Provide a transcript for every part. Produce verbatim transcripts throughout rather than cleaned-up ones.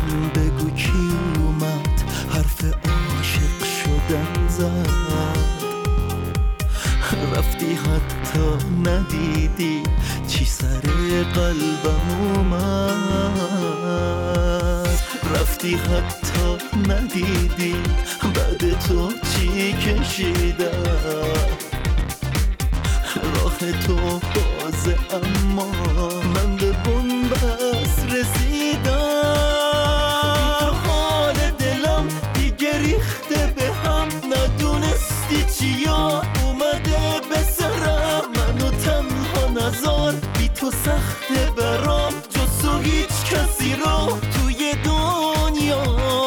بگو کی اومد حرف عاشق شدن زد. رفتی حتی ندیدی چی سر قلبم اومد. رفتی حتی ندیدی بعد تو چی کشیدم. راه تو بازه اما من به بنبست رسیدم. حال دلم دیگه ریخته به هم، ندونستی چیا اومده به سرم. منو تنها نذار، بی تو سخته برام، جز تو هیچ کسی رو توی دنیا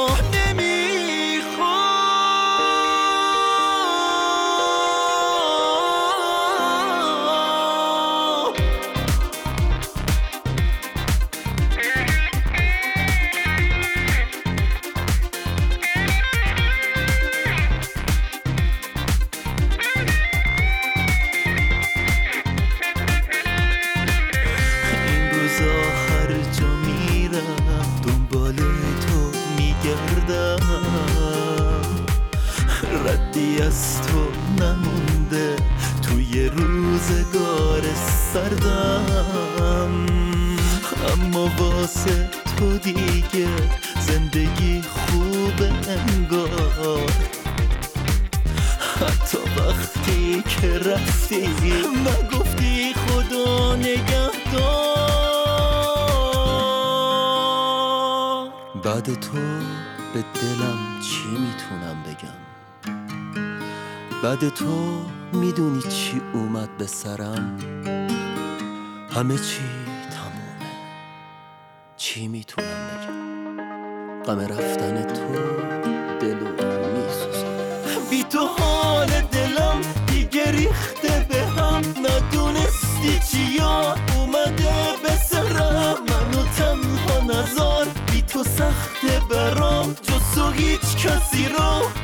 ردی از تو نمونده توی روزگار سردم. اما واسه تو دیگه زندگی خوبه انگار. حتی وقتی که رفتی نگفتی خدا نگهدار. بعد تو به دلم چی میتونم بگم؟ بعد تو میدونی چی اومد به سرم؟ همه چی تمومه، چی میتونم بگم؟ غم رفتن تو دلو میسوزه. بی تو حال دلم دیگه ریخته به هم، ندونستی چیا اومده به سرم. منو تنها نذار، بی تو سخته برام، جز تو هیچ کسی رو